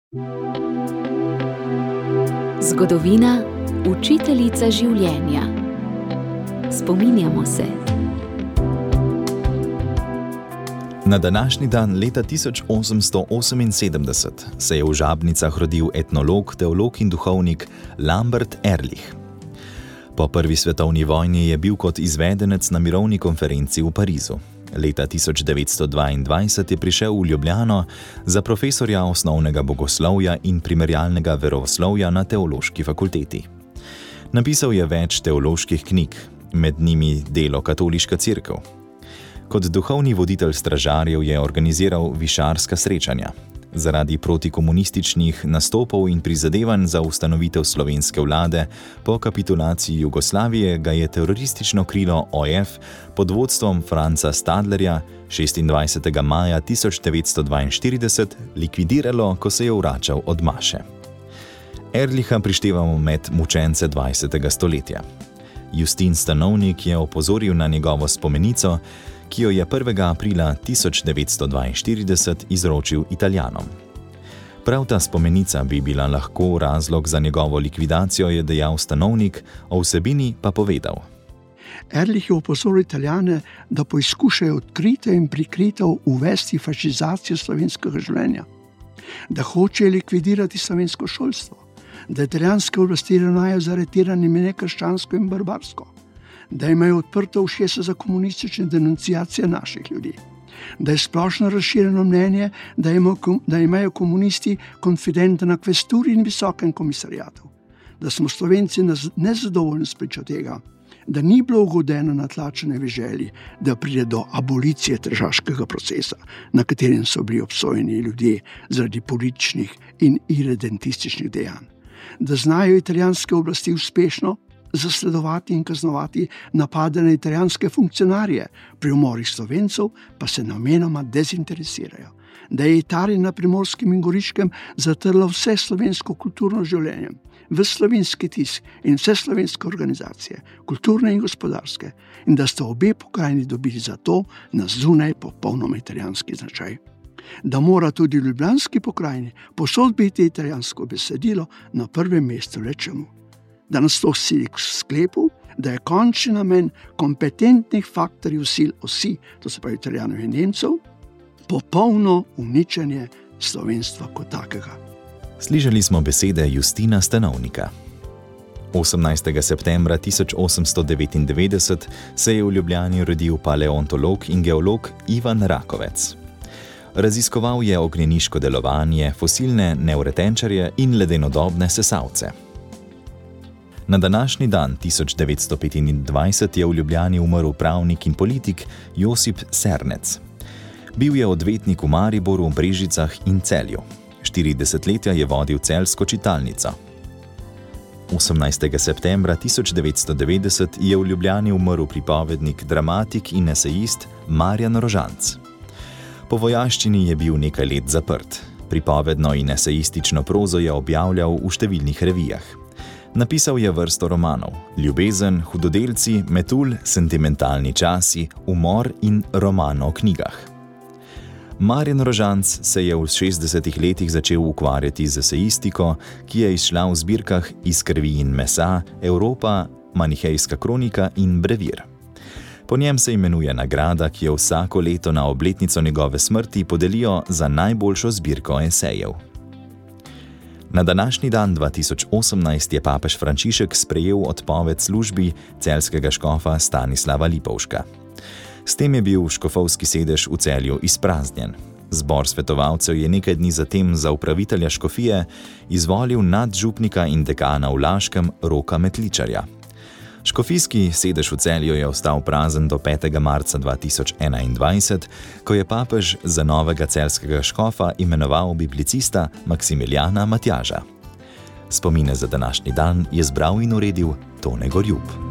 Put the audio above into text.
Zgodovina, učiteljica življenja. Spominjamo se. Na današnji dan leta 1878 se je v Žabnicah rodil etnolog, teolog in duhovnik Lambert Ehrlich. Po prvi svetovni vojni je bil kot izvedenec na mirovni konferenci v Parizu. Leta 1922 je prišel v Ljubljano za profesorja osnovnega bogoslovja in primerjalnega verovoslovja na Teološki fakulteti. Napisal je več teoloških knjig, med njimi Delo katoliška cerkev. Kot duhovni voditelj stražarjev je organiziral višarska srečanja. Zaradi protikomunističnih nastopov in prizadevanj za ustanovitev slovenske vlade po kapitulaciji Jugoslavije ga je teroristično krilo OF pod vodstvom Franca Stadlerja 26. maja 1942 likvidiralo, ko se je vračal od maše. Ehrlicha prištevamo med mučence 20. stoletja. Justin Stanovnik je opozoril na njegovo spomenico, ki jo je 1. aprila 1942 izročil Italijanom. Prav ta spomenica bi bila lahko razlog za njegovo likvidacijo, je dejal Stanovnik, o vsebini pa povedal. Ehrlich je opozoril Italijane, da poizkušajo odkrito in prikrito uvesti fašizacijo slovenskega življenja, da hoče likvidirati slovensko šolstvo, da italijanske oblasti ravnajo z aretiranimi nekrščansko in barbarsko, da imajo odprto ušesa za komunistične denunciacije naših ljudi, da je splošno razširjeno mnenje, da imajo komunisti konfidente na kvesturi in visokem komisarijatu, da smo Slovenci nezadovoljni spričo tega, da ni bilo ugodeno na tlačenevi želji, da pride do abolicije tržaškega procesa, na katerem so bili obsojeni ljudje zaradi političnih in irredentističnih dejanj, da znajo italijanske oblasti uspešno zasledovati in kaznovati napade na italijanske funkcionarje, pri umorih Slovencev pa se namenoma dezinteresirajo, da je Italija na Primorskem in Goriškem zatrla vse slovensko kulturno življenje, v slovenski tisk in vse slovenske organizacije, kulturne in gospodarske, in da sta obe pokrajini dobili za to na zunaj popolnoma italijanski značaj. Da mora tudi v ljubljanski pokrajini povsod biti italijansko besedilo na prvem mestu, rečemo. Da nas to sili k sklepu, da je končni namen kompetentnih faktorjev sil osi, to se pravi Italijanov in Nemcev, popolno uničenje slovenstva kot takega. Slišali smo besede Justina Stanovnika. 18. septembra 1899 se je v Ljubljani rodil paleontolog in geolog Ivan Rakovec. Raziskoval je ognjeniško delovanje, fosilne nevretenčarje in ledenodobne sesalce. Na današnji dan 1925 je v Ljubljani umrl pravnik in politik Josip Sernec. Bil je odvetnik v Mariboru, Brežicah in Celju. 4 desetletja je vodil celjsko čitalnico. 18. septembra 1990 je v Ljubljani umrl pripovednik, dramatik in esejist Marjan Rožanc. Po vojaščini je bil nekaj let zaprt. Pripovedno in esejistično prozo je objavljal v številnih revijah. Napisal je vrsto romanov: Ljubezen, Hudodelci, Metulj, Sentimentalni časi, Umor in roman o knjigah. Marjan Rožanc se je v 60. letih začel ukvarjati z esejistiko, ki je izšla v zbirkah Iz krvi in mesa, Evropa, Manihejska kronika in Brevir. Po njem se imenuje nagrada, ki jo vsako leto na obletnico njegove smrti podelijo za najboljšo zbirko esejev. Na današnji dan 2018 je papež Frančišek sprejel odpoved službi celjskega škofa Stanislava Lipovška. S tem je bil škofovski sedež v Celju izpraznjen. Zbor svetovalcev je nekaj dni zatem za upravitelja škofije izvolil nadžupnika in dekana v Laškem Roka Metličarja. Škofijski sedež v Celju je ostal prazen do 5. marca 2021, ko je papež za novega celjskega škofa imenoval biblicista Maksimiljana Matjaža. Spomine za današnji dan je zbral in uredil Tone Gorjub.